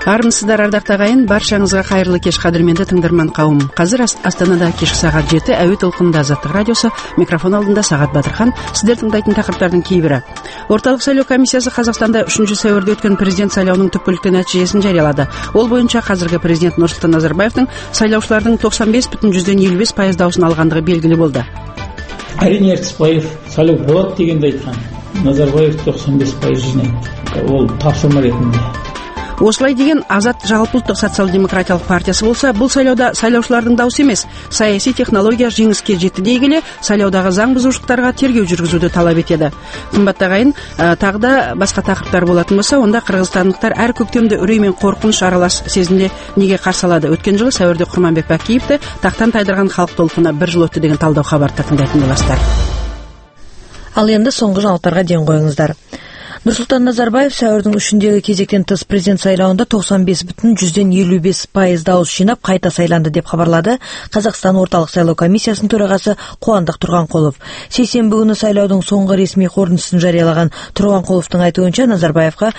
Армысыздар, ардактуу агайын, баршаңызга кайырлы кеш, кадырменди тыңдарман кауым. Казыр Астанада кешки саат 7 әуе толкунунда Азаттык радиосу, микрофон алдында Сагат Батырхан. Сиздер тыңдайтын тақырыптардын кейбири. Орталык сайлоо комиссиясы Казакстанда 3-сәуірде өткөн президент сайлоонун түпкүлүктүү нәтижесин жарыялады. Ол боюнча казыркы президент Нурсултан Назарбаевдин сайлоочулардын 95,5% даусын алгандыгы белгилүү болду. Әрине Ертісбаев сайлау болады дегенде айткан. Назарбаев 95% жинайды. Ол тапсырма ретинде. Осылай деген Азат жалпыұлттық социал-демократиялық партиясы болса, бұл сайлауда сайлаушылардың дауысы емес, саяси технология жеңіске жетті дей келе, сайлаудағы заң бұзушылықтарға тергеу жүргізуді талап етеді. Қымбатты ағайын, тағы да басқа тақырыптар болатын болса, онда қырғызстандықтар әр көктемде үрей мен қорқыныш аралас сезімде неге қарсы алады? Өткен жылы сәуірде Құрманбек Бакиевті тақтан тайдырған халық толқыны 1 жыл өтті деген талдау хабарды тыңдайтын боласыздар. Ал енді соңғы жаңалықтарға ден қойыңыздар. Нурсултан Назарбаев сәуірдің 3-дегі кезектен тыс президент сайлауында 95,55% дауыс жинап қайта сайланды деп хабарлады Қазақстан орталық сайлау комиссиясының төрағасы Қуандық Тұрғанқұлов. Сейсенбі күні сайлаудың соңғы ресми қорытындысын жариялаған Тұрғанқұловтың айтуынша Назарбаевқа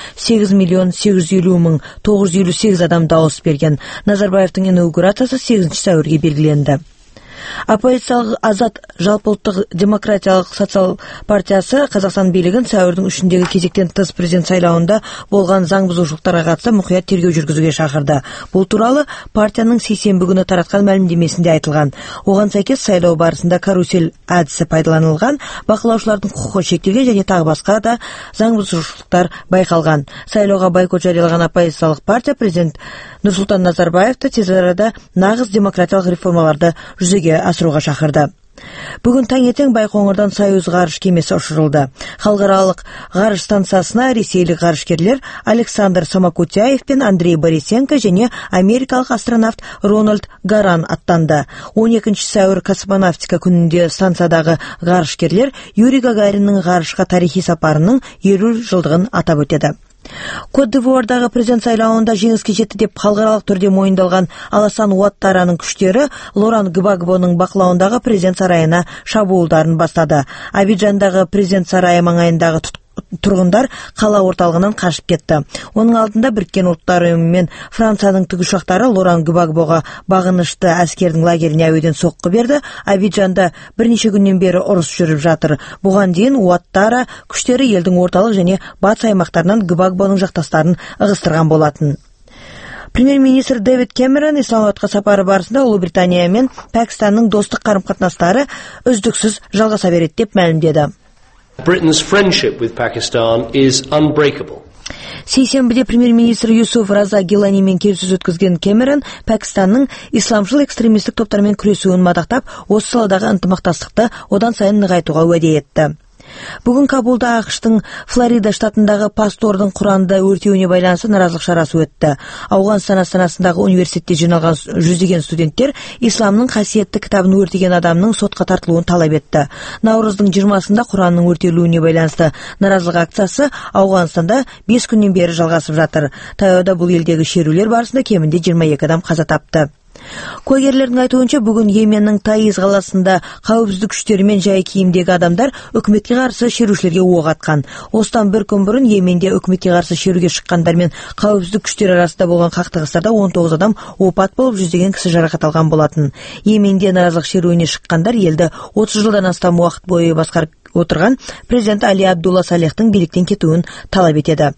8,850,958 адам дауыс берген. Назарбаевтың инаугурациясы 8 сәуірге белгіленді. Оппозициялық Азат жалпыұлттық демократиялық социал партиясы Қазақстан билігін сәуірдің 3-дегі кезектен тыс президент сайлауында болған заң бұзушылықтарға қатысты мұқият тергеу жүргізуге шақырды. Бұл туралы партияның сейсенбі күні таратқан мәлімдемесінде айтылған. Оған сәйкес сайлау барысында карусель әдісі пайдаланылған, бақылаушылардың құқығы шектелген және тағы басқа да заң бұзушылықтар байқалған. Сайлауға бойкот жариялаған оппозициялық партия президент Нурсултан Назарбаевты тез арада нағыз демократиялық реформаларды жүзеге асыруға шақырды. Бүгін таңертең Байқоңырдан Союз ғарыш кемесі ұшырылды. Халықаралық ғарыш станциясына ресейлік ғарышкерлер Александр Самокутяев пен Андрей Борисенко және америкалық астронавт Рональд Гаран аттанды. 12 сәуір космонавтика күнінде станциядағы ғарышкерлер Юрий Гагариннің ғарышқа тарихи сапарының 50 жылдығын атап өтеді. Кот-д'Ивуардағы президент сайлауында жеңіске жетті деп халықаралық түрде мойындалған Аласан Уаттараның күштері Лоран Гбагбоның бақылауындағы президент сарайына шабуылдарын бастады. Абиджандағы президент сарайы маңайындағы тұрғындар қала орталығынан қашып кетті. Оның алдында Біріккен Ұлттар ұйымы мен Францияның тікұшақтары Лоран Гбагбоға бағынышты әскердің лагеріне әуеден соққы берді. Абиджанда бірнеше күннен бері ұрыс жүріп жатыр. Бұған дейін Уаттара күштері елдің орталық және батыс аймақтарынан Гбагбоның жақтастарын ығыстырған болатын. Премьер-министр Дэвид Кэмерон Исламабадқа сапары барысында Ұлыбритания мен Пәкістанның достық қарым-қатынастары үздіксіз жалғаса береді деп мәлімдеді. Britain's friendship with Pakistan is unbreakable. Сейсенбіде премьер-министр Юсуф Раза Гиланимен келіссөз өткізген Кэмерон Пәкістанның исламшыл экстремистік топтармен күресуін мадақтап, осы саладағы ынтымақтастықты одан сайын нығайтуға уәде етті. Бүгін Кабулда ақштың Флорида штатындағы пастордың Құранды өртеуіне байланысты наразылық шарасы өтті. Ауғанстан астанасындағы университетте жиналған жүздеген студенттер исламның қасиетті кітабын өртеген адамның сотқа тартылуын талап етті. Наурыздың 20-сында Құранның өртелуіне байланысты наразылық акциясы Ауғанстанда 5 күннен бері жалғасып жатыр. Таяуда бұл елдегі шерулер барысында кемінде 22 адам қаза тапты. Куәгерлердің айтуынша бүгін Йеменнің Таиз қаласында қауіпсіздік күштері мен жай киімдегі адамдар үкіметке қарсы шерушілерге оқ атқан. Осыдан бір күн бұрын Йеменде үкіметке қарсы шеруге шыққандар мен қауіпсіздік күштері арасында болған қақтығыстарда 19 адам опат болып, жүздеген кісі жарақат алған болатын. Йеменде наразылық шеруіне шыққандар елді 30 жылдан астам уақыт бойы басқарып отырған президент Али Абдулла Салехтің биліктен кетуін талап етеді.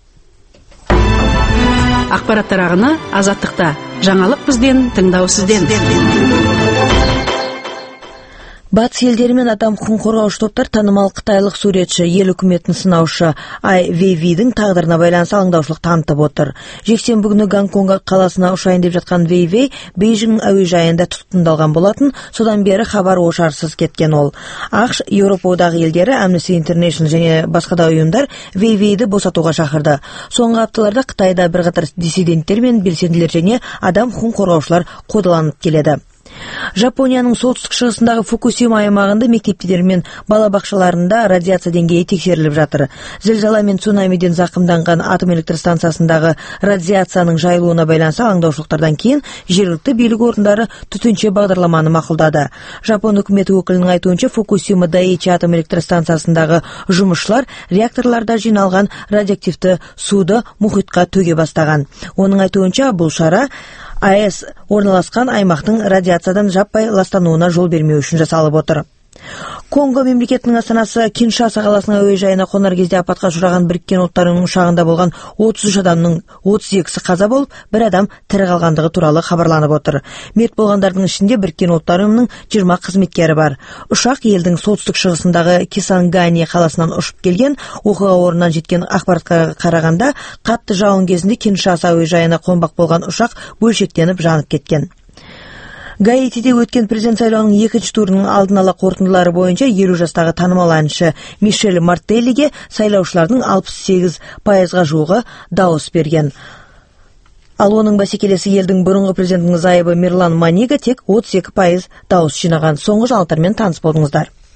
Ақпараттар ағыны Азаттықта. Жаңалық бізден, тыңдау сізден. Батыс елдері мен адам құқығын қорғаушы топтар танымал қытайлық суретші, ел үкіметін сынаушы Ай Вейвейдің тағдырына байланысты алаңдаушылық танытып отыр. Жексенбі күні Гонконг қаласына ұшайын деп жатқан Вейвей Бейжің әуежайында тұтқындалған болатын, содан бері хабар ошарсыз кеткен ол. ақш, Еуропа одағы елдері, Amnesty International және басқа да ұйымдар Вейвейді босатуға шақырды. Соңғы апталарда Қытайда бірқатар диссиденттер мен белсенділер және адам құқығын қорғаушылар қудаланып келеді. Жапонияның солтүстік шығысындағы Фукусима аймағында мектептер мен балабақшаларында радиация деңгейі тексеріліп жатыр. Зілзала мен цунамиден зақымданған атом электр станциясындағы радиацияның жайылуына байланысты алаңдаушылықтардан кейін жергілікті билік орындары төтенше бағдарламаны мақұлдады. Жапон үкіметі өкілінің айтуынша, Фукусима Дайичи атом электр станциясындағы жұмысшылар реакторларда жиналған радиоактивті суды мұхитқа төге бастаған. Оның айтуынша, бұл шара АЭС орналасқан аймақтың радиациядан жаппай ластануына жол бермеу үшін жасалып отыр. Конго мемлекетінің астанасы Киншаса қаласының әуежайына қонар кезде апатқа ұшыраған Біріккен Ұлттар ұшағында болған 33 адамның 32-сі қаза болып, бір адам тірі қалғандығы туралы хабарланып отыр. Мерт болғандардың ішінде Біріккен Ұлттар ұйымының 20 қызметкері бар. Ұшақ елдің солтүстік шығысындағы Кисангани қаласынан ұшып келген. Оқиға орнынан жеткен ақпаратқа қарағанда, қатты жауын кезінде Киншаса әуежайына қонбақ болған ұшақ бөлшектеніп жанып кеткен. Гаитиде өткен президент сайлауының екінші турының алдын ала қорытындылары бойынша 50 жастағы танымал әнші Мишель Мартеллиге сайлаушылардың 68%-ға жуығы дауыс берген. Ал оның бәсекелесі елдің бұрынғы президентінің зайыбы Мирлан Манига тек 32% дауыс жинаған. Соңғы жаңалықтармен таныс болдыңыздар.